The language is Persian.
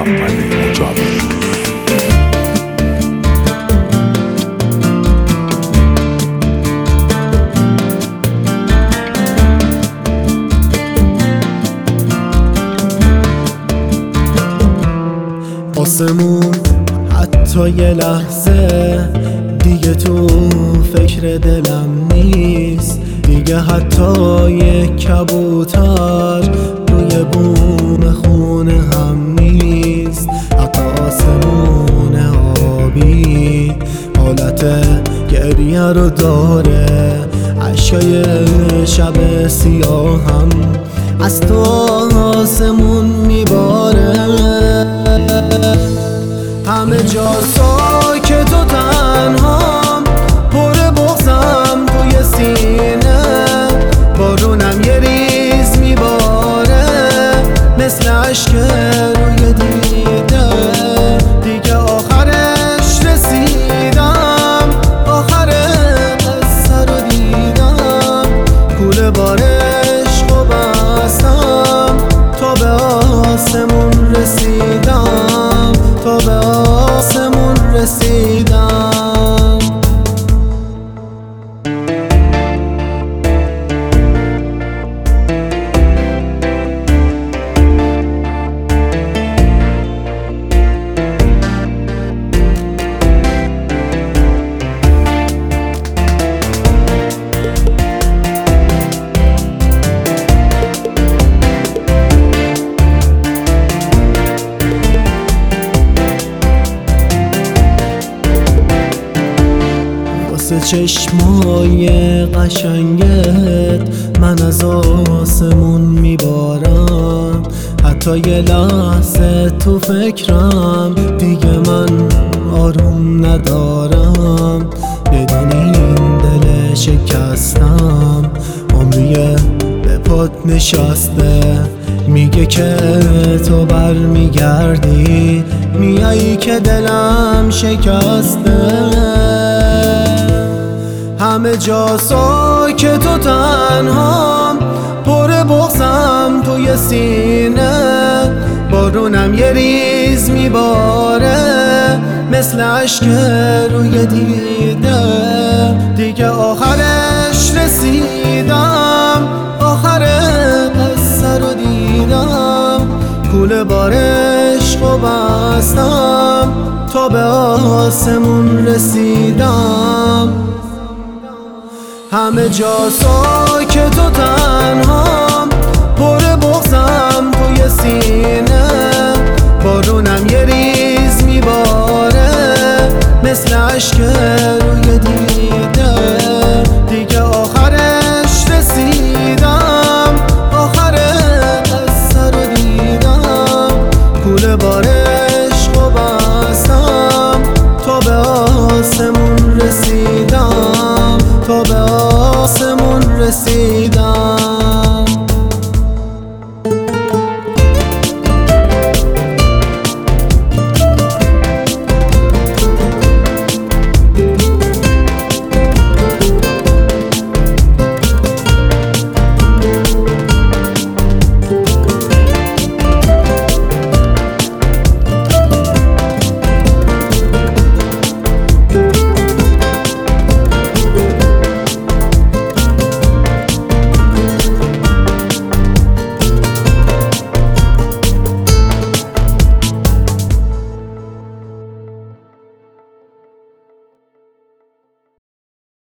محمد مجاور. آسمون حتی یه لحظه دیگه تو فکر دلم نیست، دیگه حتی یه کبوتر روی بوم خونه هم نیست، حتی آسمون آبی حالت گریه رو داره، عشقای شب سیاهم از تو آسمون میباره. همه جا ساکت و تنهام، پر بغضم توی سینه، بارونم یه ریز میباره مثل عشق روی دیده. دیگه آخرش رسیدم، آخر قصه رو دیدم، کوله بار عشق و بستم تا به آسمون رسیدم، تا به آسمون رسیدم. واسه چشمای قشنگت من از آسمون میبارم، حتی یه لحظه تو فکرم دیگه من آروم ندارم، بدون این دل شکستم عمریه به پات نشسته، میگه که تو برمیگردی، میایی که دلم شکسته. همه جا ساکت و تنهام، پر بغضم توی سینه، بارونم یه ریز میباره مثل عشق روی دیده. دیگه آخرش رسیدم، آخر قصه رو دیدم، کوله بار عشق و بستم تا به آسمون رسیدم. همه جا ساکت و تنهام، پر بغضم توی سینه، بارونم یه ریز میباره مثل عشق